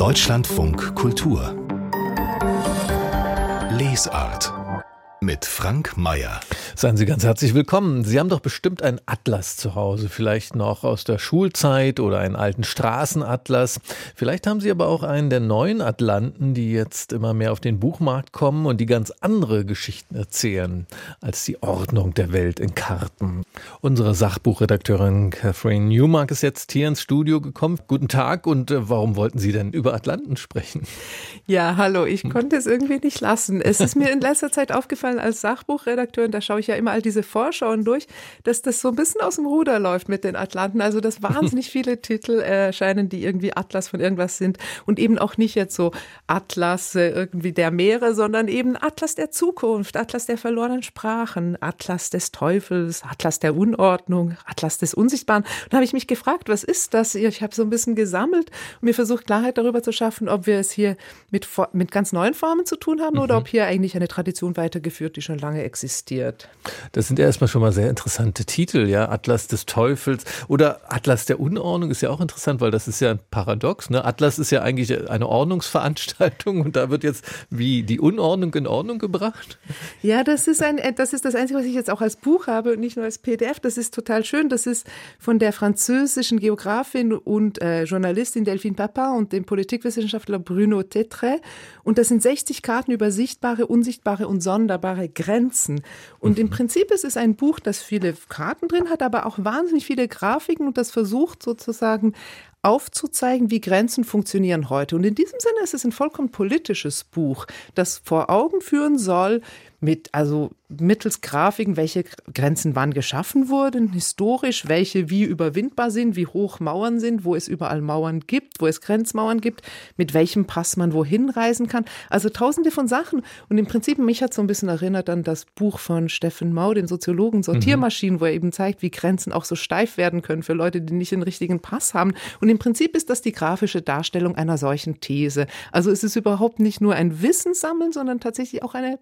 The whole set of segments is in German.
Deutschlandfunk Kultur Lesart mit Frank Mayer. Seien Sie ganz herzlich willkommen. Sie haben doch bestimmt einen Atlas zu Hause, vielleicht noch aus der Schulzeit oder einen alten Straßenatlas. Vielleicht haben Sie aber auch einen der neuen Atlanten, die jetzt immer mehr auf den Buchmarkt kommen und die ganz andere Geschichten erzählen als die Ordnung der Welt in Karten. Unsere Sachbuchredakteurin Catherine Newmark ist jetzt hier ins Studio gekommen. Guten Tag, und warum wollten Sie denn über Atlanten sprechen? Ja, hallo, ich konnte es irgendwie nicht lassen. Es ist mir in letzter Zeit aufgefallen als Sachbuchredakteurin, da schaue ich ja immer all diese Vorschauen durch, dass das so ein bisschen aus dem Ruder läuft mit den Atlanten. Also dass wahnsinnig viele Titel erscheinen, die irgendwie Atlas von irgendwas sind und eben auch nicht jetzt so Atlas irgendwie der Meere, sondern eben Atlas der Zukunft, Atlas der verlorenen Sprachen, Atlas des Teufels, Atlas der Unordnung, Atlas des Unsichtbaren. Und da habe ich mich gefragt, was ist das? Ich habe so ein bisschen gesammelt und mir versucht, Klarheit darüber zu schaffen, ob wir es hier mit ganz neuen Formen zu tun haben oder ob hier eigentlich eine Tradition weitergeführt, die schon lange existiert. Das sind ja erstmal schon mal sehr interessante Titel, ja. Atlas des Teufels oder Atlas der Unordnung ist ja auch interessant, weil das ist ja ein Paradox, ne? Atlas ist ja eigentlich eine Ordnungsveranstaltung und da wird jetzt wie die Unordnung in Ordnung gebracht. Ja, das ist das Einzige, was ich jetzt auch als Buch habe und nicht nur als PDF. Das ist total schön. Das ist von der französischen Geografin und Journalistin Delphine Papin und dem Politikwissenschaftler Bruno Tettray. Und das sind 60 Karten über sichtbare, unsichtbare und sonderbare Grenzen. Und im Prinzip ist es ein Buch, das viele Karten drin hat, aber auch wahnsinnig viele Grafiken und das versucht sozusagen aufzuzeigen, wie Grenzen funktionieren heute. Und in diesem Sinne ist es ein vollkommen politisches Buch, das vor Augen führen soll, mittels Grafiken, welche Grenzen wann geschaffen wurden, historisch, welche wie überwindbar sind, wie hoch Mauern sind, wo es überall Mauern gibt, wo es Grenzmauern gibt, mit welchem Pass man wohin reisen kann. Also tausende von Sachen. Und im Prinzip, mich hat so ein bisschen erinnert an das Buch von Steffen Mau, den Soziologen Sortiermaschinen, wo er eben zeigt, wie Grenzen auch so steif werden können für Leute, die nicht den richtigen Pass haben. Und im Prinzip ist das die grafische Darstellung einer solchen These. Also es ist überhaupt nicht nur ein Wissenssammeln, sondern tatsächlich auch eine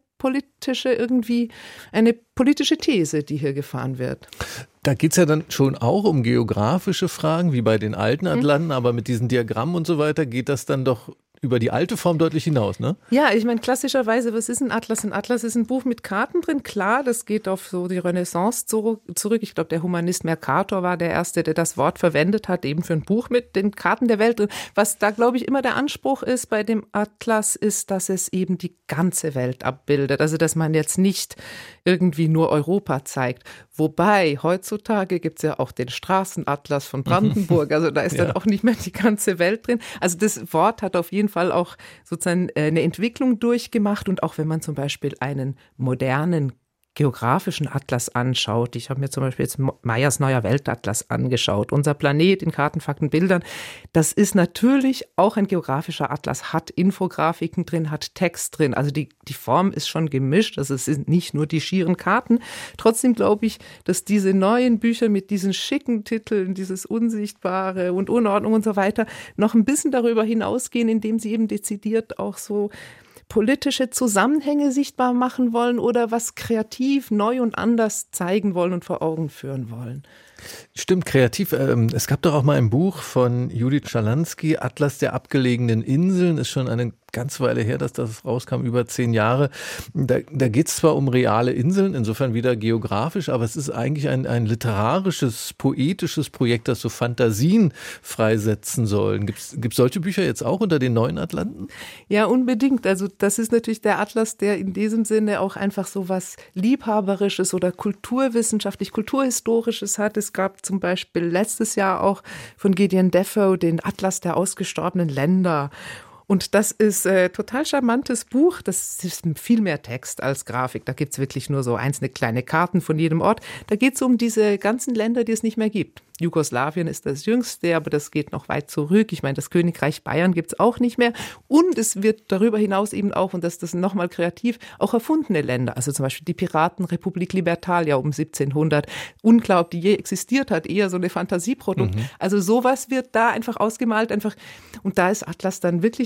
politische These, die hier gefahren wird. Da geht es ja dann schon auch um geografische Fragen, wie bei den alten Atlanten, aber mit diesen Diagrammen und so weiter geht das dann doch über die alte Form deutlich hinaus, ne? Ja, ich meine, klassischerweise, was ist ein Atlas? Ein Atlas ist ein Buch mit Karten drin. Klar, das geht auf so die Renaissance zurück. Ich glaube, der Humanist Mercator war der Erste, der das Wort verwendet hat, eben für ein Buch mit den Karten der Welt drin. Was da, glaube ich, immer der Anspruch ist bei dem Atlas, ist, dass es eben die ganze Welt abbildet. Also, dass man jetzt nicht irgendwie nur Europa zeigt. Wobei, heutzutage gibt es ja auch den Straßenatlas von Brandenburg. Also, da ist dann auch nicht mehr die ganze Welt drin. Also, das Wort hat auf jeden Fall auch sozusagen eine Entwicklung durchgemacht. Und auch wenn man zum Beispiel einen modernen geografischen Atlas anschaut. Ich habe mir zum Beispiel jetzt Meyers neuer Weltatlas angeschaut. Unser Planet in Karten, Fakten, Bildern. Das ist natürlich auch ein geografischer Atlas, hat Infografiken drin, hat Text drin. Also die Form ist schon gemischt. Also es sind nicht nur die schieren Karten. Trotzdem glaube ich, dass diese neuen Bücher mit diesen schicken Titeln, dieses Unsichtbare und Unordnung und so weiter, noch ein bisschen darüber hinausgehen, indem sie eben dezidiert auch so politische Zusammenhänge sichtbar machen wollen oder was kreativ, neu und anders zeigen wollen und vor Augen führen wollen. Stimmt, kreativ. Es gab doch auch mal ein Buch von Judith Schalansky, Atlas der abgelegenen Inseln, ist schon eine ganz Weile her, dass das rauskam, über 10 Jahre. Da geht es zwar um reale Inseln, insofern wieder geografisch, aber es ist eigentlich ein literarisches, poetisches Projekt, das so Fantasien freisetzen soll. Gibt es solche Bücher jetzt auch unter den neuen Atlanten? Ja, unbedingt. Also das ist natürlich der Atlas, der in diesem Sinne auch einfach so was Liebhaberisches oder kulturwissenschaftlich, kulturhistorisches hat. Es gab zum Beispiel letztes Jahr auch von Gideon Defoe den Atlas der ausgestorbenen Länder. Und das ist total charmantes Buch. Das ist viel mehr Text als Grafik. Da gibt es wirklich nur so einzelne kleine Karten von jedem Ort. Da geht es um diese ganzen Länder, die es nicht mehr gibt. Jugoslawien ist das jüngste, aber das geht noch weit zurück. Ich meine, das Königreich Bayern gibt es auch nicht mehr. Und es wird darüber hinaus eben auch, und das ist nochmal kreativ, auch erfundene Länder. Also zum Beispiel die Piratenrepublik Libertalia um 1700. Unklar, ob die je existiert hat, eher so eine Fantasieprodukt. Also sowas wird da einfach ausgemalt. Und da ist Atlas dann wirklich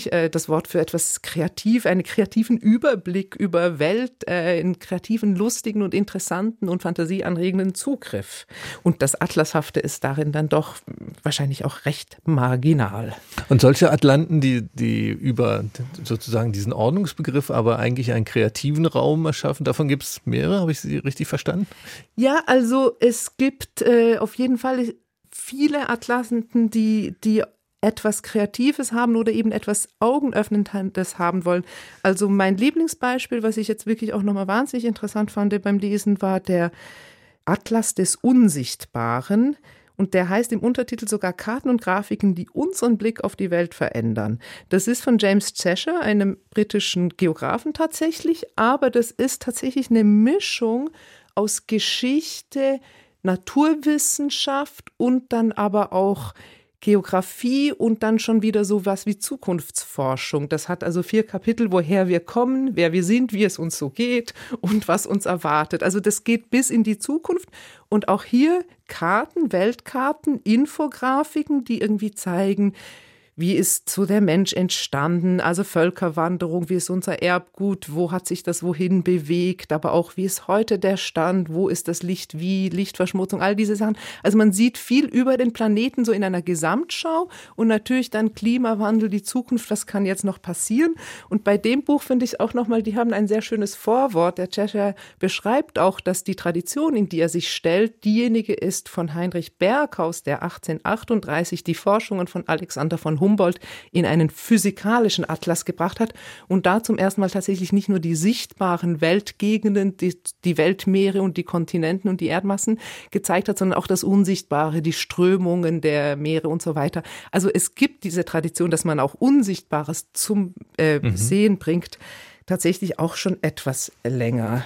eigentlich das Wort für etwas kreativ, einen kreativen Überblick über Welt, einen kreativen, lustigen und interessanten und fantasieanregenden Zugriff. Und das Atlashafte ist darin dann doch wahrscheinlich auch recht marginal. Und solche Atlanten, die über sozusagen diesen Ordnungsbegriff aber eigentlich einen kreativen Raum erschaffen, davon gibt es mehrere, habe ich Sie richtig verstanden? Ja, also es gibt auf jeden Fall viele Atlanten, die etwas Kreatives haben oder eben etwas Augenöffnendes haben wollen. Also mein Lieblingsbeispiel, was ich jetzt wirklich auch nochmal wahnsinnig interessant fand beim Lesen, war der Atlas des Unsichtbaren. Und der heißt im Untertitel sogar Karten und Grafiken, die unseren Blick auf die Welt verändern. Das ist von James Cheshire, einem britischen Geographen tatsächlich, aber das ist tatsächlich eine Mischung aus Geschichte, Naturwissenschaft und dann aber auch Geografie und dann schon wieder sowas wie Zukunftsforschung. Das hat also 4 Kapitel, woher wir kommen, wer wir sind, wie es uns so geht und was uns erwartet. Also das geht bis in die Zukunft und auch hier Karten, Weltkarten, Infografiken, die irgendwie zeigen, wie ist so der Mensch entstanden, also Völkerwanderung, wie ist unser Erbgut, wo hat sich das wohin bewegt, aber auch wie ist heute der Stand, wo ist das Licht wie, Lichtverschmutzung, all diese Sachen. Also man sieht viel über den Planeten so in einer Gesamtschau und natürlich dann Klimawandel, die Zukunft, was kann jetzt noch passieren? Und bei dem Buch finde ich auch nochmal, die haben ein sehr schönes Vorwort. Der Cheshire beschreibt auch, dass die Tradition, in die er sich stellt, diejenige ist von Heinrich Berghaus, der 1838 die Forschungen von Alexander von Humboldt in einen physikalischen Atlas gebracht hat und da zum ersten Mal tatsächlich nicht nur die sichtbaren Weltgegenden, die Weltmeere und die Kontinenten und die Erdmassen gezeigt hat, sondern auch das Unsichtbare, die Strömungen der Meere und so weiter. Also es gibt diese Tradition, dass man auch Unsichtbares zum Sehen bringt, tatsächlich auch schon etwas länger.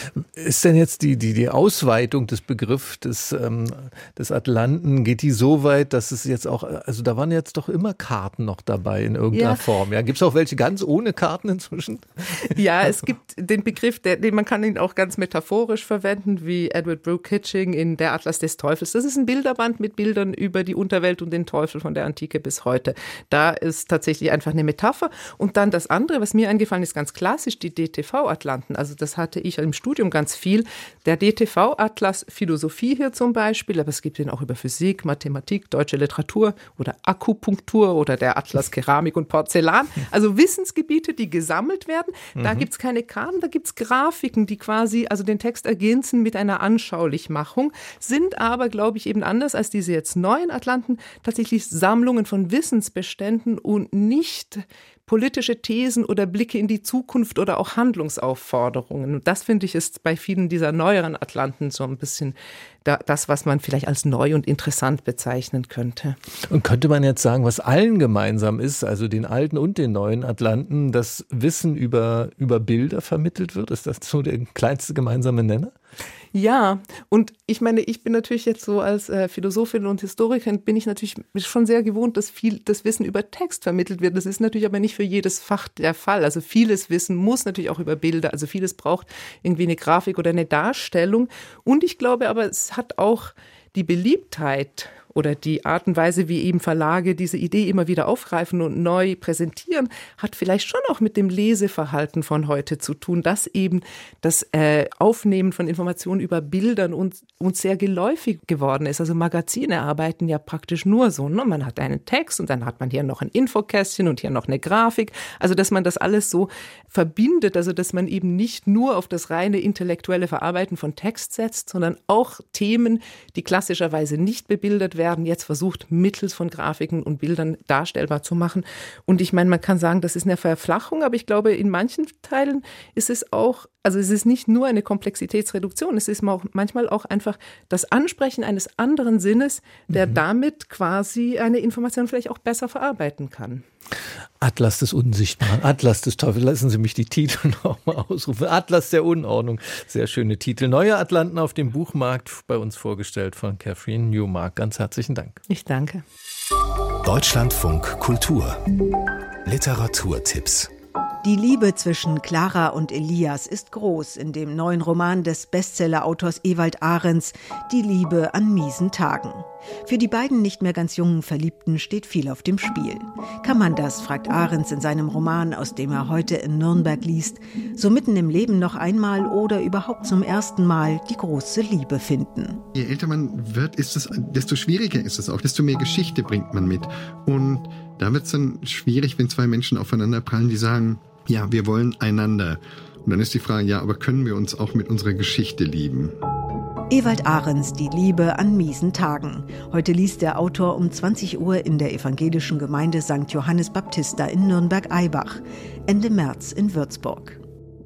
Ist denn jetzt die Ausweitung des Begriffs des Atlanten, geht die so weit, dass es jetzt auch, also da waren jetzt doch immer Karten noch dabei in irgendeiner Form. Ja, gibt es auch welche ganz ohne Karten inzwischen? Ja, es gibt den Begriff, man kann ihn auch ganz metaphorisch verwenden, wie Edward Brooke Kitching in Der Atlas des Teufels. Das ist ein Bilderband mit Bildern über die Unterwelt und den Teufel von der Antike bis heute. Da ist tatsächlich einfach eine Metapher. Und dann das andere, was mir eingefallen ist, ganz klassisch, die DTV-Atlanten. Also das hatte ich im Studium ganz viel. Der DTV-Atlas Philosophie hier zum Beispiel, aber es gibt ihn auch über Physik, Mathematik, deutsche Literatur oder Akupunktur oder der Atlas Keramik und Porzellan. Also Wissensgebiete, die gesammelt werden. Da gibt es keine Karten, da gibt es Grafiken, die quasi also den Text ergänzen mit einer Anschaulichmachung, sind aber, glaube ich, eben anders als diese jetzt neuen Atlanten tatsächlich Sammlungen von Wissensbeständen und nicht politische Thesen oder Blicke in die Zukunft oder auch Handlungsaufforderungen. Und das, finde ich, ist bei vielen dieser neueren Atlanten so ein bisschen das, was man vielleicht als neu und interessant bezeichnen könnte. Und könnte man jetzt sagen, was allen gemeinsam ist, also den alten und den neuen Atlanten, dass Wissen über Bilder vermittelt wird? Ist das so der kleinste gemeinsame Nenner? Ja, und ich meine, ich bin natürlich jetzt so als Philosophin und Historikerin, bin ich natürlich schon sehr gewohnt, dass viel das Wissen über Text vermittelt wird. Das ist natürlich aber nicht für jedes Fach der Fall. Also vieles Wissen muss natürlich auch über Bilder, also vieles braucht irgendwie eine Grafik oder eine Darstellung. Und ich glaube aber, es hat auch die Beliebtheit oder die Art und Weise, wie eben Verlage diese Idee immer wieder aufgreifen und neu präsentieren, hat vielleicht schon auch mit dem Leseverhalten von heute zu tun, dass eben das Aufnehmen von Informationen über Bildern uns sehr geläufig geworden ist. Also Magazine arbeiten ja praktisch nur so. Ne? Man hat einen Text und dann hat man hier noch ein Infokästchen und hier noch eine Grafik. Also dass man das alles so verbindet, also dass man eben nicht nur auf das reine intellektuelle Verarbeiten von Text setzt, sondern auch Themen, die klassischerweise nicht bebildert werden, jetzt versucht, mittels von Grafiken und Bildern darstellbar zu machen. Und ich meine, man kann sagen, das ist eine Verflachung, aber ich glaube, in manchen Teilen ist es auch, also es ist nicht nur eine Komplexitätsreduktion, es ist manchmal auch einfach das Ansprechen eines anderen Sinnes, der damit quasi eine Information vielleicht auch besser verarbeiten kann. Atlas des Unsichtbaren, Atlas des Teufels, lassen Sie mich die Titel noch mal ausrufen. Atlas der Unordnung, sehr schöne Titel. Neue Atlanten auf dem Buchmarkt, bei uns vorgestellt von Catherine Newmark. Ganz herzlichen Dank. Ich danke. Deutschlandfunk Kultur. Literaturtipps. Die Liebe zwischen Clara und Elias ist groß in dem neuen Roman des Bestseller-Autors Ewald Ahrens, Die Liebe an miesen Tagen. Für die beiden nicht mehr ganz jungen Verliebten steht viel auf dem Spiel. Kann man das, fragt Ahrens in seinem Roman, aus dem er heute in Nürnberg liest, so mitten im Leben noch einmal oder überhaupt zum ersten Mal die große Liebe finden? Je älter man wird, desto schwieriger ist es auch, desto mehr Geschichte bringt man mit. Und da wird es dann schwierig, wenn zwei Menschen aufeinander prallen, die sagen, ja, wir wollen einander. Und dann ist die Frage, ja, aber können wir uns auch mit unserer Geschichte lieben? Ewald Ahrens, Die Liebe an miesen Tagen. Heute liest der Autor um 20 Uhr in der evangelischen Gemeinde St. Johannes Baptista in Nürnberg-Eibach. Ende März in Würzburg.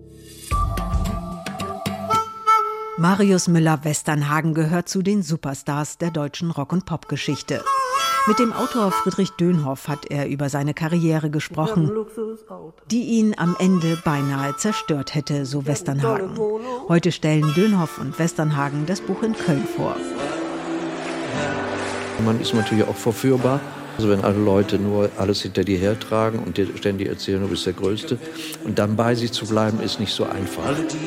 Marius Müller-Westernhagen gehört zu den Superstars der deutschen Rock- und Popgeschichte. Mit dem Autor Friedrich Dönhoff hat er über seine Karriere gesprochen, die ihn am Ende beinahe zerstört hätte, so Westernhagen. Heute stellen Dönhoff und Westernhagen das Buch in Köln vor. Man ist natürlich auch verführbar. Also wenn alle Leute nur alles hinter dir hertragen und dir ständig erzählen, du bist der Größte. Und dann bei sich zu bleiben, ist nicht so einfach.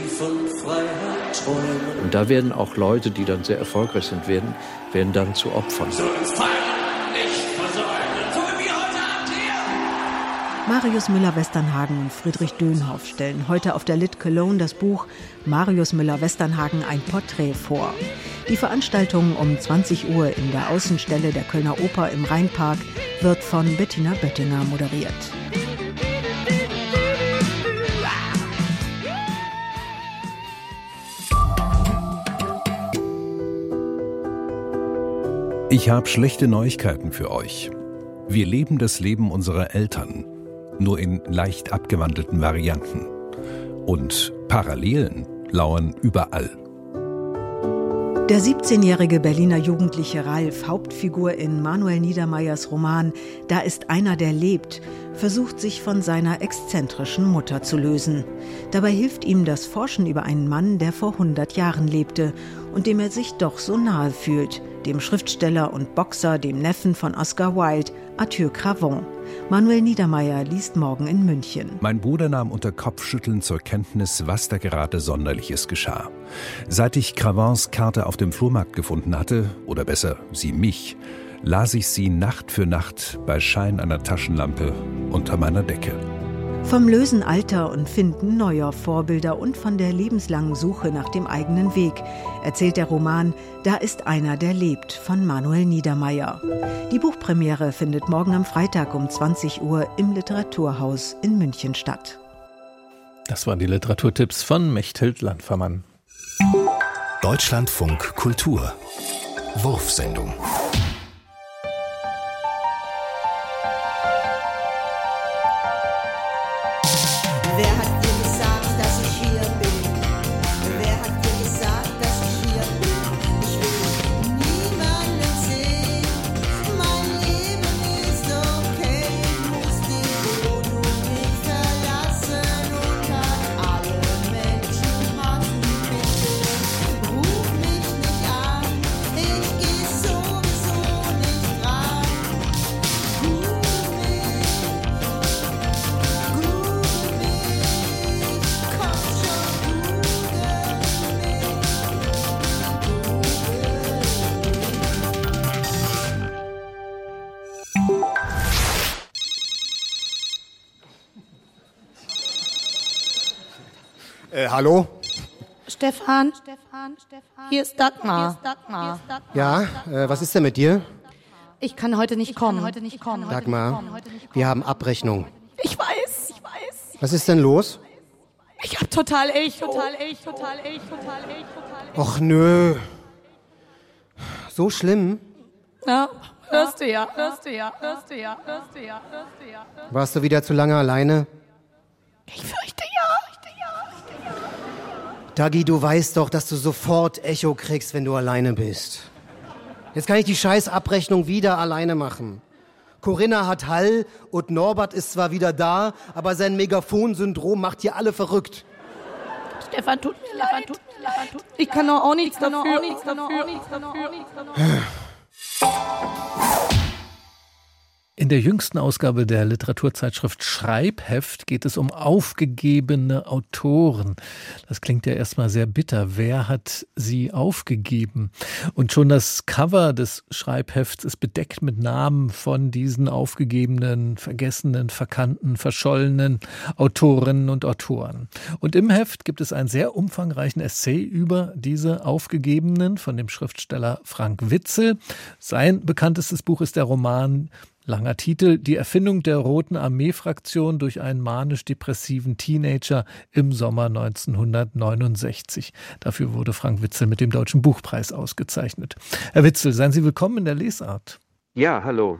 Und da werden auch Leute, die dann sehr erfolgreich sind, werden dann zu Opfern. Marius Müller-Westernhagen und Friedrich Dönhoff stellen heute auf der Lit Cologne das Buch Marius Müller-Westernhagen, ein Porträt vor. Die Veranstaltung um 20 Uhr in der Außenstelle der Kölner Oper im Rheinpark wird von Bettina Böttinger moderiert. Ich habe schlechte Neuigkeiten für euch. Wir leben das Leben unserer Eltern, nur in leicht abgewandelten Varianten. Und Parallelen lauern überall. Der 17-jährige Berliner Jugendliche Ralf, Hauptfigur in Manuel Niedermeyers Roman Da ist einer, der lebt, versucht sich von seiner exzentrischen Mutter zu lösen. Dabei hilft ihm das Forschen über einen Mann, der vor 100 Jahren lebte und dem er sich doch so nahe fühlt, dem Schriftsteller und Boxer, dem Neffen von Oscar Wilde, Arthur Cravon. Manuel Niedermeyer liest morgen in München. Mein Bruder nahm unter Kopfschütteln zur Kenntnis, was da gerade Sonderliches geschah. Seit ich Cravons Karte auf dem Flohmarkt gefunden hatte, oder besser, sie mich, las ich sie Nacht für Nacht bei Schein einer Taschenlampe unter meiner Decke. Vom Lösen alter und Finden neuer Vorbilder und von der lebenslangen Suche nach dem eigenen Weg erzählt der Roman Da ist einer, der lebt von Manuel Niedermeyer. Die Buchpremiere findet morgen am Freitag um 20 Uhr im Literaturhaus in München statt. Das waren die Literaturtipps von Mechthild Landfermann. Deutschlandfunk Kultur. Wurfsendung. Wer hat dir gesagt, dass ich hier bin? Wer hat dir gesagt, dass ich hier bin? Ich will niemanden sehen. Mein Leben ist okay. Ich muss die Wohnung nicht verlassen und an alle Menschen hassen. Bitte ruf mich nicht an. Ich geh sowieso nicht ran. Google mich. Hallo? Stefan, hier ist Dagmar. Ja, was ist denn mit dir? Ich kann heute nicht kommen. Dagmar, wir haben Abrechnung. Ich weiß. Was ist denn los? Ich hab total Echo. Och nö. So schlimm? Ja, hörst du ja. Warst du wieder zu lange alleine? Ich fürchte ja. Dagi, du weißt doch, dass du sofort Echo kriegst, wenn du alleine bist. Jetzt kann ich die scheiß Abrechnung wieder alleine machen. Corinna hat Hall und Norbert ist zwar wieder da, aber sein Megaphon-Syndrom macht hier alle verrückt. Stefan, tut mir leid. Ich kann doch auch nichts dafür. In der jüngsten Ausgabe der Literaturzeitschrift Schreibheft geht es um aufgegebene Autoren. Das klingt ja erstmal sehr bitter. Wer hat sie aufgegeben? Und schon das Cover des Schreibhefts ist bedeckt mit Namen von diesen aufgegebenen, vergessenen, verkannten, verschollenen Autorinnen und Autoren. Und im Heft gibt es einen sehr umfangreichen Essay über diese Aufgegebenen von dem Schriftsteller Frank Witzel. Sein bekanntestes Buch ist der Roman, langer Titel, Die Erfindung der Roten Armee-Fraktion durch einen manisch-depressiven Teenager im Sommer 1969. Dafür wurde Frank Witzel mit dem Deutschen Buchpreis ausgezeichnet. Herr Witzel, seien Sie willkommen in der Lesart. Ja, hallo.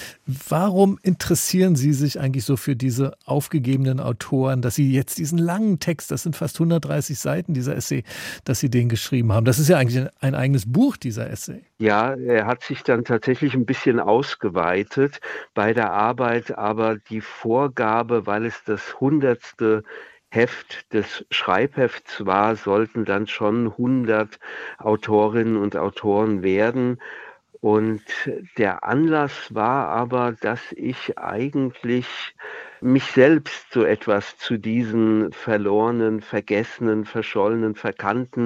Warum interessieren Sie sich eigentlich so für diese aufgegebenen Autoren, dass Sie jetzt diesen langen Text, das sind fast 130 Seiten, dieser Essay, dass Sie den geschrieben haben? Das ist ja eigentlich ein eigenes Buch, dieser Essay. Ja, er hat sich dann tatsächlich ein bisschen ausgeweitet bei der Arbeit, aber die Vorgabe, weil es das 100. Heft des Schreibhefts war, sollten dann schon 100 Autorinnen und Autoren werden. Und der Anlass war aber, dass ich eigentlich mich selbst so etwas zu diesen verlorenen, vergessenen, verschollenen, verkannten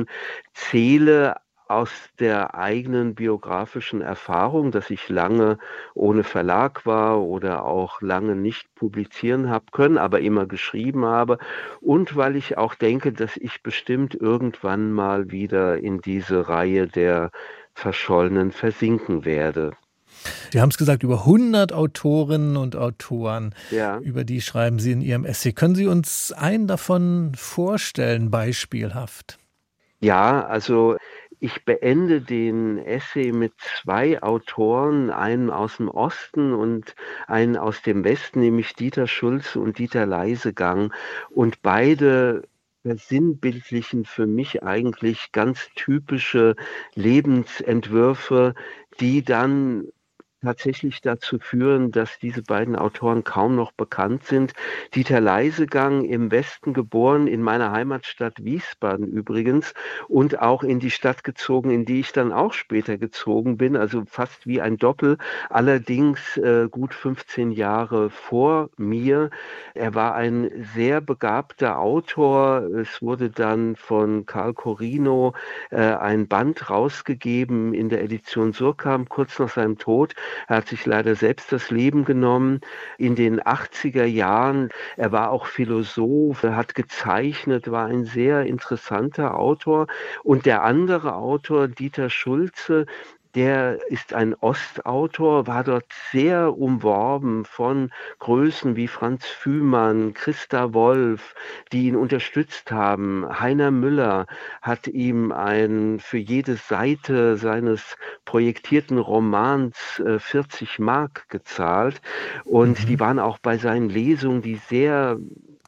zähle, aus der eigenen biografischen Erfahrung, dass ich lange ohne Verlag war oder auch lange nicht publizieren habe können, aber immer geschrieben habe, und weil ich auch denke, dass ich bestimmt irgendwann mal wieder in diese Reihe der Verschollenen versinken werde. Sie haben es gesagt, über 100 Autorinnen und Autoren, Ja. Über die schreiben Sie in Ihrem Essay. Können Sie uns einen davon vorstellen, beispielhaft? Ja, also ich beende den Essay mit 2 Autoren, einen aus dem Osten und einen aus dem Westen, nämlich Dieter Schulze und Dieter Leisegang. Und beide versinnbildlichen für mich eigentlich ganz typische Lebensentwürfe, die dann tatsächlich dazu führen, dass diese beiden Autoren kaum noch bekannt sind. Dieter Leisegang, im Westen geboren, in meiner Heimatstadt Wiesbaden übrigens, und auch in die Stadt gezogen, in die ich dann auch später gezogen bin, also fast wie ein Doppel, allerdings gut 15 Jahre vor mir. Er war ein sehr begabter Autor. Es wurde dann von Karl Corino ein Band rausgegeben in der Edition Surkamp, kurz nach seinem Tod. Er hat sich leider selbst das Leben genommen in den 80er Jahren. Er war auch Philosoph, er hat gezeichnet, war ein sehr interessanter Autor. Und der andere Autor, Dieter Schulze, der ist ein Ostautor, war dort sehr umworben von Größen wie Franz Fühmann, Christa Wolf, die ihn unterstützt haben. Heiner Müller hat ihm für jede Seite seines projektierten Romans 40 Mark gezahlt. Und die waren auch bei seinen Lesungen, die sehr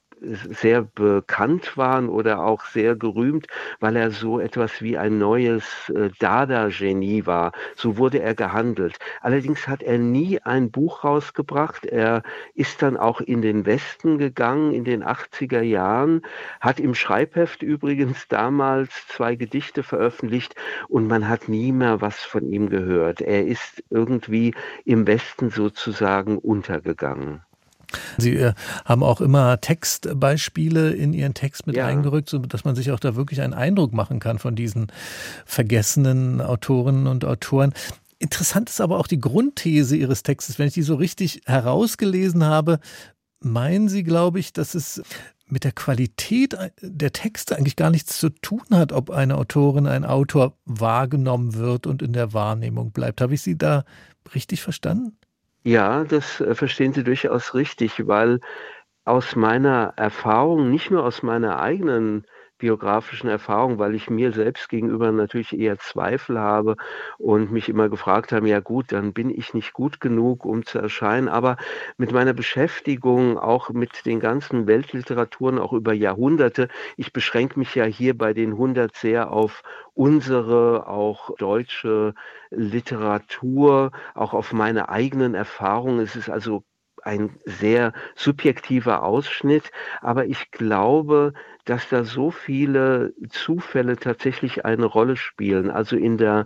bekannt waren oder auch sehr gerühmt, weil er so etwas wie ein neues Dada-Genie war. So wurde er gehandelt. Allerdings hat er nie ein Buch rausgebracht. Er ist dann auch in den Westen gegangen in den 80er Jahren, hat im Schreibheft übrigens damals 2 Gedichte veröffentlicht und man hat nie mehr was von ihm gehört. Er ist irgendwie im Westen sozusagen untergegangen. Sie haben auch immer Textbeispiele in Ihren Text mit Ja. eingerückt, sodass man sich auch da wirklich einen Eindruck machen kann von diesen vergessenen Autorinnen und Autoren. Interessant ist aber auch die Grundthese Ihres Textes. Wenn ich die so richtig herausgelesen habe, meinen Sie, glaube ich, dass es mit der Qualität der Texte eigentlich gar nichts zu tun hat, ob eine Autorin, ein Autor wahrgenommen wird und in der Wahrnehmung bleibt. Habe ich Sie da richtig verstanden? Ja, das verstehen Sie durchaus richtig, weil aus meiner Erfahrung, nicht nur aus meiner eigenen biografischen Erfahrung, weil ich mir selbst gegenüber natürlich eher Zweifel habe und mich immer gefragt habe, ja gut, dann bin ich nicht gut genug, um zu erscheinen. Aber mit meiner Beschäftigung auch mit den ganzen Weltliteraturen, auch über Jahrhunderte, ich beschränke mich ja hier bei den 100 sehr auf unsere, auch deutsche Literatur, auch auf meine eigenen Erfahrungen. Es ist also ein sehr subjektiver Ausschnitt, aber ich glaube, dass da so viele Zufälle tatsächlich eine Rolle spielen. Also in der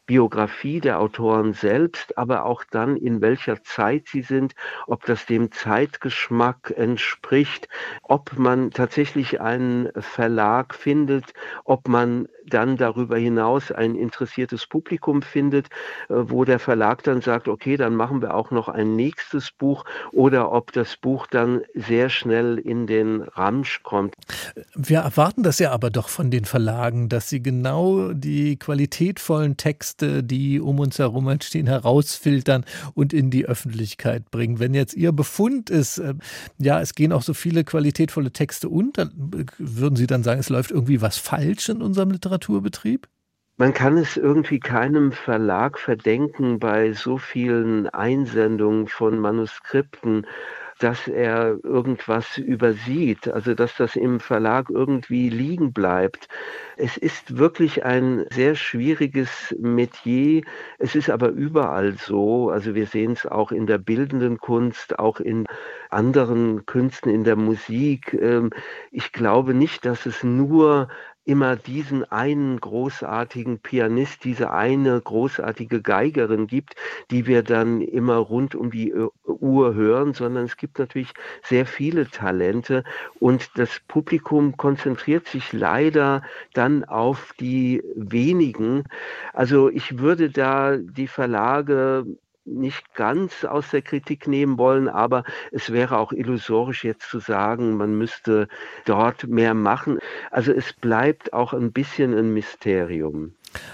Biografie der Autoren selbst, aber auch dann, in welcher Zeit sie sind, ob das dem Zeitgeschmack entspricht, ob man tatsächlich einen Verlag findet, ob man dann darüber hinaus ein interessiertes Publikum findet, wo der Verlag dann sagt, okay, dann machen wir auch noch ein nächstes Buch, oder ob das Buch dann sehr schnell in den Ramsch kommt. Wir erwarten das ja aber doch von den Verlagen, dass sie genau die qualitätvollen Texte, die um uns herum entstehen, herausfiltern und in die Öffentlichkeit bringen. Wenn jetzt Ihr Befund ist, ja, es gehen auch so viele qualitätvolle Texte unter, würden Sie dann sagen, es läuft irgendwie was falsch in unserem Literaturbetrieb? Man kann es irgendwie keinem Verlag verdenken bei so vielen Einsendungen von Manuskripten, dass er irgendwas übersieht, also dass das im Verlag irgendwie liegen bleibt. Es ist wirklich ein sehr schwieriges Metier. Es ist aber überall so. Also wir sehen es auch in der bildenden Kunst, auch in anderen Künsten, in der Musik. Ich glaube nicht, dass es nur immer diesen einen großartigen Pianist, diese eine großartige Geigerin gibt, die wir dann immer rund um die Uhr hören, sondern es gibt natürlich sehr viele Talente und das Publikum konzentriert sich leider dann auf die wenigen. Also ich würde da die Verlage nicht ganz aus der Kritik nehmen wollen, aber es wäre auch illusorisch jetzt zu sagen, man müsste dort mehr machen. Also es bleibt auch ein bisschen ein Mysterium.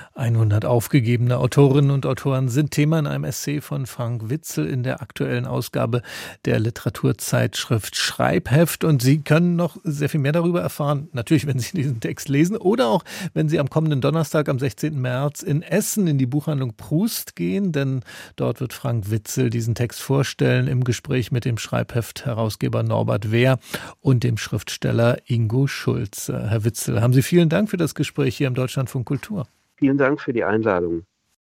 100 aufgegebene Autorinnen und Autoren sind Thema in einem Essay von Frank Witzel in der aktuellen Ausgabe der Literaturzeitschrift Schreibheft. Und Sie können noch sehr viel mehr darüber erfahren, natürlich, wenn Sie diesen Text lesen oder auch, wenn Sie am kommenden Donnerstag, am 16. März in Essen in die Buchhandlung Proust gehen, denn dort wird Frank Witzel diesen Text vorstellen im Gespräch mit dem Schreibheft-Herausgeber Norbert Wehr und dem Schriftsteller Ingo Schulze. Herr Witzel, haben Sie vielen Dank für das Gespräch hier im Deutschlandfunk Kultur. Vielen Dank für die Einladung.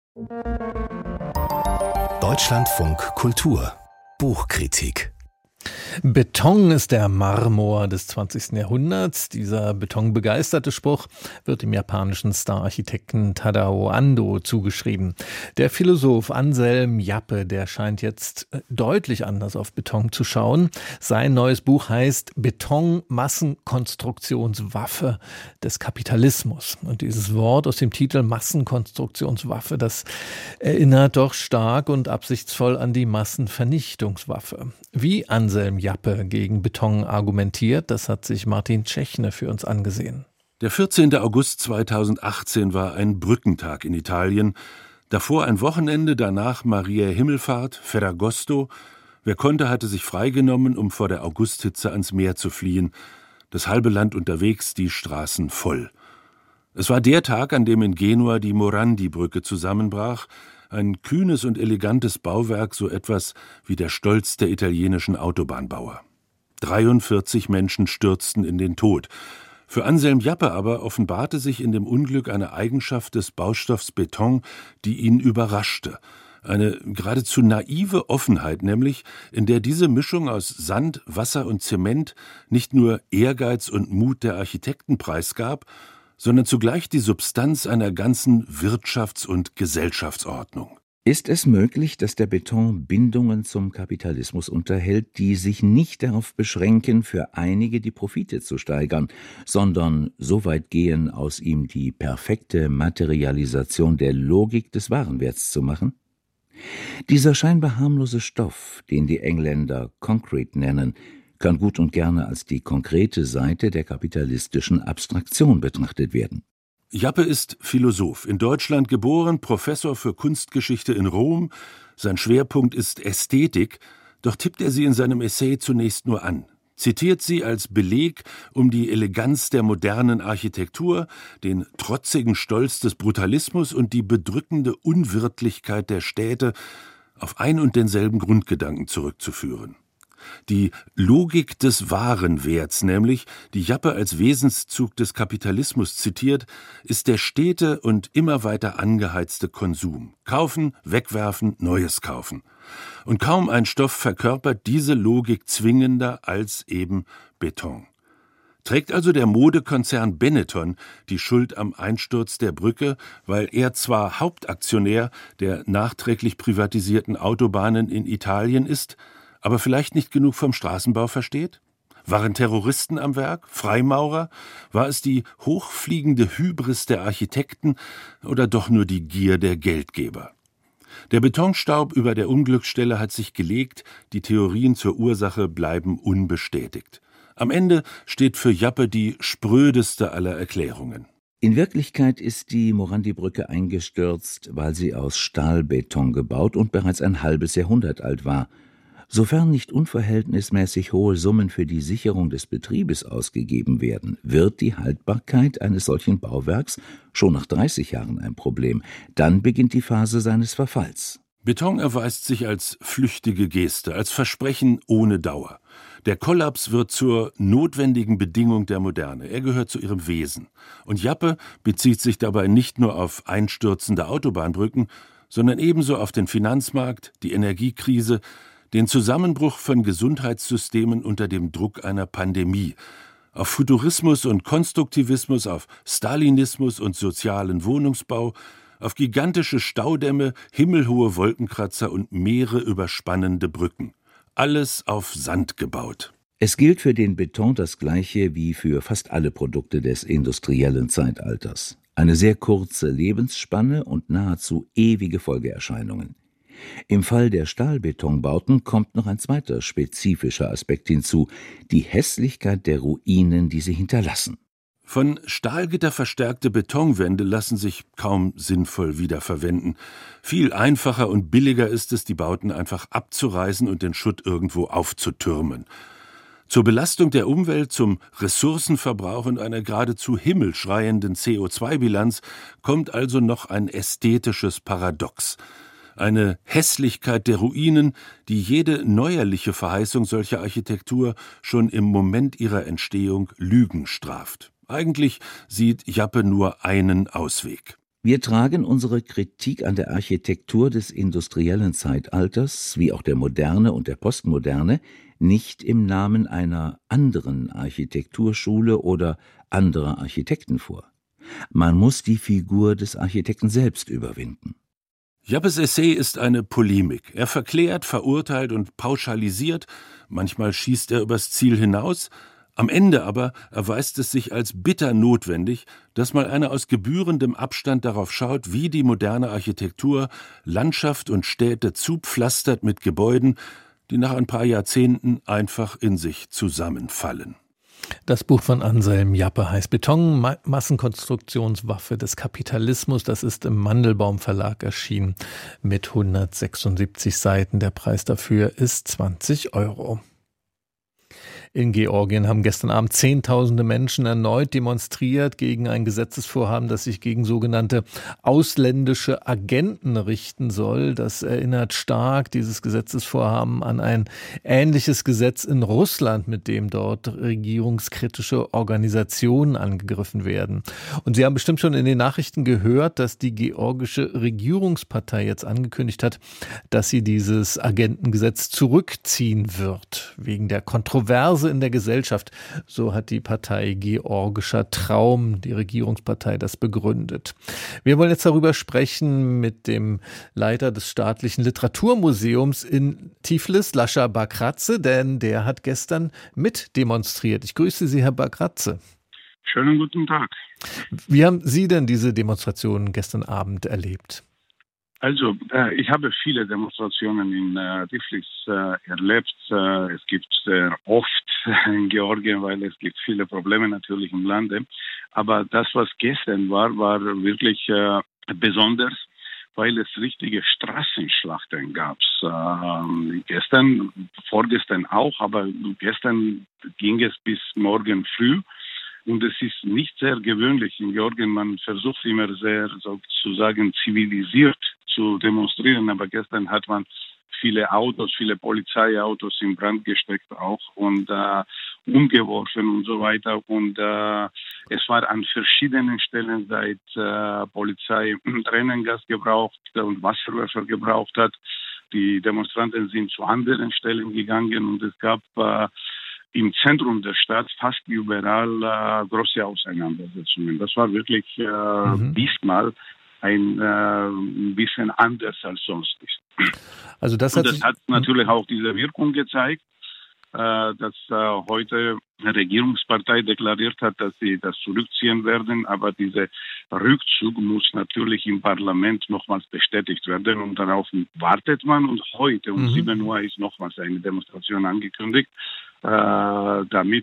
Deutschlandfunk Kultur Buchkritik. Beton ist der Marmor des 20. Jahrhunderts. Dieser betonbegeisterte Spruch wird dem japanischen Star-Architekten Tadao Ando zugeschrieben. Der Philosoph Anselm Jappe, der scheint jetzt deutlich anders auf Beton zu schauen. Sein neues Buch heißt Beton, Massenkonstruktionswaffe des Kapitalismus. Und dieses Wort aus dem Titel Massenkonstruktionswaffe, das erinnert doch stark und absichtsvoll an die Massenvernichtungswaffe. Wie Anselm Jappe gegen Beton argumentiert, das hat sich Martin Tschechne für uns angesehen. Der 14. August 2018 war ein Brückentag in Italien. Davor ein Wochenende, danach Mariä Himmelfahrt, Ferragosto. Wer konnte, hatte sich freigenommen, um vor der Augusthitze ans Meer zu fliehen. Das halbe Land unterwegs, die Straßen voll. Es war der Tag, an dem in Genua die Morandi-Brücke zusammenbrach. Ein kühnes und elegantes Bauwerk, so etwas wie der Stolz der italienischen Autobahnbauer. 43 Menschen stürzten in den Tod. Für Anselm Jappe aber offenbarte sich in dem Unglück eine Eigenschaft des Baustoffs Beton, die ihn überraschte. Eine geradezu naive Offenheit nämlich, in der diese Mischung aus Sand, Wasser und Zement nicht nur Ehrgeiz und Mut der Architekten preisgab, sondern zugleich die Substanz einer ganzen Wirtschafts- und Gesellschaftsordnung. Ist es möglich, dass der Beton Bindungen zum Kapitalismus unterhält, die sich nicht darauf beschränken, für einige die Profite zu steigern, sondern so weit gehen, aus ihm die perfekte Materialisation der Logik des Warenwerts zu machen? Dieser scheinbar harmlose Stoff, den die Engländer Concrete nennen, kann gut und gerne als die konkrete Seite der kapitalistischen Abstraktion betrachtet werden. Jappe ist Philosoph, in Deutschland geboren, Professor für Kunstgeschichte in Rom. Sein Schwerpunkt ist Ästhetik, doch tippt er sie in seinem Essay zunächst nur an. Zitiert sie als Beleg, um die Eleganz der modernen Architektur, den trotzigen Stolz des Brutalismus und die bedrückende Unwirtlichkeit der Städte auf ein und denselben Grundgedanken zurückzuführen. Die Logik des Warenwerts, nämlich, die Jappe als Wesenszug des Kapitalismus zitiert, ist der stete und immer weiter angeheizte Konsum. Kaufen, wegwerfen, Neues kaufen. Und kaum ein Stoff verkörpert diese Logik zwingender als eben Beton. Trägt also der Modekonzern Benetton die Schuld am Einsturz der Brücke, weil er zwar Hauptaktionär der nachträglich privatisierten Autobahnen in Italien ist, aber vielleicht nicht genug vom Straßenbau versteht? Waren Terroristen am Werk? Freimaurer? War es die hochfliegende Hybris der Architekten oder doch nur die Gier der Geldgeber? Der Betonstaub über der Unglücksstelle hat sich gelegt, die Theorien zur Ursache bleiben unbestätigt. Am Ende steht für Jappe die sprödeste aller Erklärungen. In Wirklichkeit ist die Morandi-Brücke eingestürzt, weil sie aus Stahlbeton gebaut und bereits ein halbes Jahrhundert alt war. Sofern nicht unverhältnismäßig hohe Summen für die Sicherung des Betriebes ausgegeben werden, wird die Haltbarkeit eines solchen Bauwerks schon nach 30 Jahren ein Problem. Dann beginnt die Phase seines Verfalls. Beton erweist sich als flüchtige Geste, als Versprechen ohne Dauer. Der Kollaps wird zur notwendigen Bedingung der Moderne. Er gehört zu ihrem Wesen. Und Jappe bezieht sich dabei nicht nur auf einstürzende Autobahnbrücken, sondern ebenso auf den Finanzmarkt, die Energiekrise, den Zusammenbruch von Gesundheitssystemen unter dem Druck einer Pandemie, auf Futurismus und Konstruktivismus, auf Stalinismus und sozialen Wohnungsbau, auf gigantische Staudämme, himmelhohe Wolkenkratzer und Meere überspannende Brücken. Alles auf Sand gebaut. Es gilt für den Beton das Gleiche wie für fast alle Produkte des industriellen Zeitalters. Eine sehr kurze Lebensspanne und nahezu ewige Folgeerscheinungen. Im Fall der Stahlbetonbauten kommt noch ein zweiter spezifischer Aspekt hinzu, die Hässlichkeit der Ruinen, die sie hinterlassen. Von Stahlgitter verstärkte Betonwände lassen sich kaum sinnvoll wiederverwenden. Viel einfacher und billiger ist es, die Bauten einfach abzureißen und den Schutt irgendwo aufzutürmen. Zur Belastung der Umwelt, zum Ressourcenverbrauch und einer geradezu himmelschreienden CO2-Bilanz kommt also noch ein ästhetisches Paradox. Eine Hässlichkeit der Ruinen, die jede neuerliche Verheißung solcher Architektur schon im Moment ihrer Entstehung Lügen straft. Eigentlich sieht Jappe nur einen Ausweg. Wir tragen unsere Kritik an der Architektur des industriellen Zeitalters, wie auch der Moderne und der Postmoderne, nicht im Namen einer anderen Architekturschule oder anderer Architekten vor. Man muss die Figur des Architekten selbst überwinden. Jappes Essay ist eine Polemik. Er verklärt, verurteilt und pauschalisiert. Manchmal schießt er übers Ziel hinaus. Am Ende aber erweist es sich als bitter notwendig, dass mal einer aus gebührendem Abstand darauf schaut, wie die moderne Architektur Landschaft und Städte zupflastert mit Gebäuden, die nach ein paar Jahrzehnten einfach in sich zusammenfallen. Das Buch von Anselm Jappe heißt Beton, Massenkonstruktionswaffe des Kapitalismus. Das ist im Mandelbaum Verlag erschienen mit 176 Seiten. Der Preis dafür ist 20 €. In Georgien haben gestern Abend Zehntausende Menschen erneut demonstriert gegen ein Gesetzesvorhaben, das sich gegen sogenannte ausländische Agenten richten soll. Das erinnert stark, dieses Gesetzesvorhaben, an ein ähnliches Gesetz in Russland, mit dem dort regierungskritische Organisationen angegriffen werden. Und Sie haben bestimmt schon in den Nachrichten gehört, dass die georgische Regierungspartei jetzt angekündigt hat, dass sie dieses Agentengesetz zurückziehen wird, wegen der Kontroverse in der Gesellschaft. So hat die Partei Georgischer Traum, die Regierungspartei, das begründet. Wir wollen jetzt darüber sprechen mit dem Leiter des staatlichen Literaturmuseums in Tiflis, Lascha Bakratze, denn der hat gestern mit demonstriert. Ich grüße Sie, Herr Bakratze. Schönen guten Tag. Wie haben Sie denn diese Demonstration gestern Abend erlebt? Also, ich habe viele Demonstrationen in Tiflis erlebt. Es gibt sehr oft in Georgien, weil es gibt viele Probleme natürlich im Lande. Aber das, was gestern war wirklich besonders, weil es richtige Straßenschlachten gab. Vorgestern auch, aber gestern ging es bis morgen früh. Und es ist nicht sehr gewöhnlich in Georgien. Man versucht immer sehr sozusagen zivilisiert zu demonstrieren. Aber gestern hat man viele Autos, viele Polizeiautos in Brand gesteckt auch und umgeworfen und so weiter. Und es war an verschiedenen Stellen, seit Polizei Tränengas gebraucht und Wasserwerfer gebraucht hat. Die Demonstranten sind zu anderen Stellen gegangen und es gab im Zentrum der Stadt fast überall große Auseinandersetzungen. Das war wirklich diesmal ein bisschen anders als sonst ist. Also das hat natürlich auch diese Wirkung gezeigt, dass heute eine Regierungspartei deklariert hat, dass sie das zurückziehen werden, aber dieser Rückzug muss natürlich im Parlament nochmals bestätigt werden und darauf wartet man. Und heute um 7 Uhr ist nochmals eine Demonstration angekündigt, damit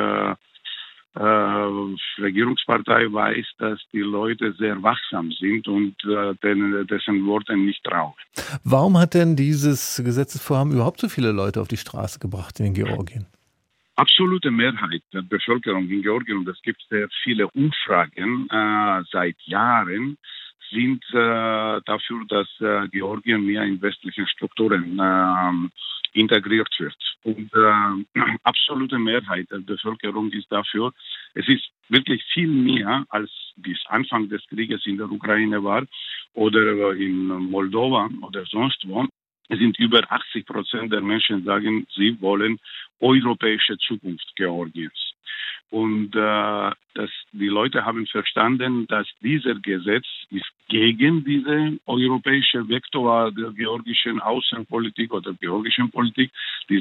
Regierungspartei weiß, dass die Leute sehr wachsam sind und dessen Worten nicht trauen. Warum hat denn dieses Gesetzesvorhaben überhaupt so viele Leute auf die Straße gebracht in Georgien? Absolute Mehrheit der Bevölkerung in Georgien, und es gibt sehr viele Umfragen seit Jahren, sind dafür, dass Georgien mehr in westlichen Strukturen integriert wird. Und absolute Mehrheit der Bevölkerung ist dafür. Es ist wirklich viel mehr, als bis Anfang des Krieges in der Ukraine war oder in Moldova oder sonst wo. Es sind über 80% der Menschen sagen, sie wollen europäische Zukunft Georgiens. Und die Leute haben verstanden, dass dieser Gesetz ist gegen diese europäische Vektor der georgischen Außenpolitik oder georgischen Politik, die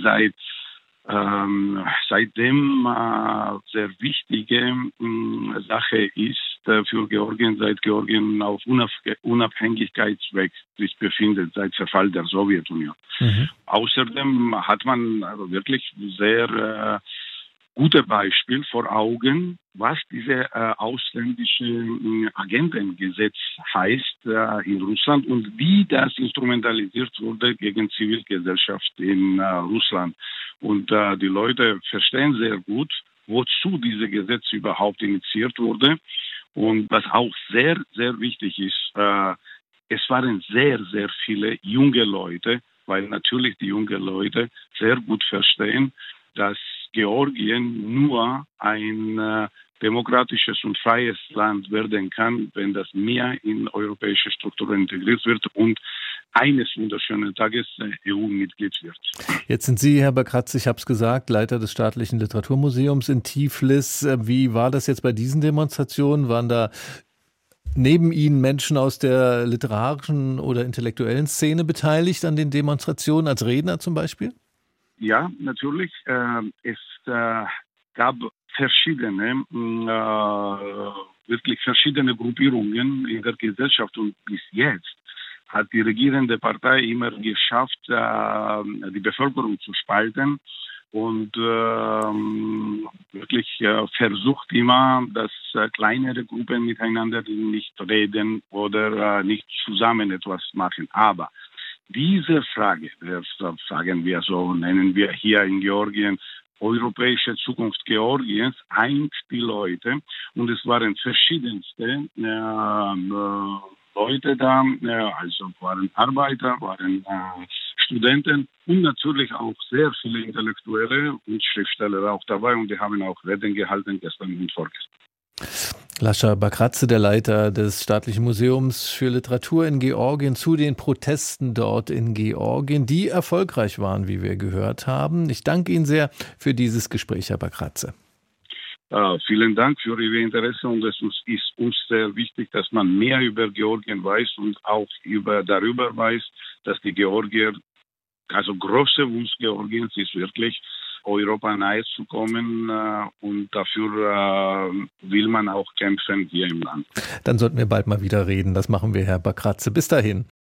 seitdem sehr wichtige Sache ist für Georgien, seit Georgien auf Unabhängigkeitsweg sich befindet, seit Zerfall der Sowjetunion. Außerdem hat man also wirklich sehr gute Beispiel vor Augen, was diese ausländische Agentengesetz heißt in Russland und wie das instrumentalisiert wurde gegen Zivilgesellschaft in Russland. Und die Leute verstehen sehr gut, wozu dieses Gesetz überhaupt initiiert wurde. Und was auch sehr, sehr wichtig ist, es waren sehr, sehr viele junge Leute, weil natürlich die jungen Leute sehr gut verstehen, dass Georgien nur ein demokratisches und freies Land werden kann, wenn das mehr in europäische Strukturen integriert wird und eines wunderschönen Tages EU-Mitglied wird. Jetzt sind Sie, Herr Bakratze, ich habe es gesagt, Leiter des Staatlichen Literaturmuseums in Tiflis. Wie war das jetzt bei diesen Demonstrationen? Waren da neben Ihnen Menschen aus der literarischen oder intellektuellen Szene beteiligt an den Demonstrationen, als Redner zum Beispiel? Ja, natürlich. Es gab wirklich verschiedene Gruppierungen in der Gesellschaft und bis jetzt hat die regierende Partei immer geschafft, die Bevölkerung zu spalten und wirklich versucht immer, dass kleinere Gruppen miteinander nicht reden oder nicht zusammen etwas machen. Aber diese Frage, sagen wir so, nennen wir hier in Georgien, europäische Zukunft Georgiens, eint die Leute. Und es waren verschiedenste Leute da, also waren Arbeiter, waren Studenten und natürlich auch sehr viele Intellektuelle und Schriftsteller auch dabei. Und die haben auch Reden gehalten gestern und vorgestern. Lascha Bakratze, der Leiter des Staatlichen Museums für Literatur in Georgien, zu den Protesten dort in Georgien, die erfolgreich waren, wie wir gehört haben. Ich danke Ihnen sehr für dieses Gespräch, Herr Bakratze. Vielen Dank für Ihr Interesse und es ist uns sehr wichtig, dass man mehr über Georgien weiß und auch darüber weiß, dass die Georgier, also große Wunsch Georgiens ist wirklich, Europa nahe zu kommen und dafür will man auch kämpfen hier im Land. Dann sollten wir bald mal wieder reden. Das machen wir, Herr Bakratze. Bis dahin.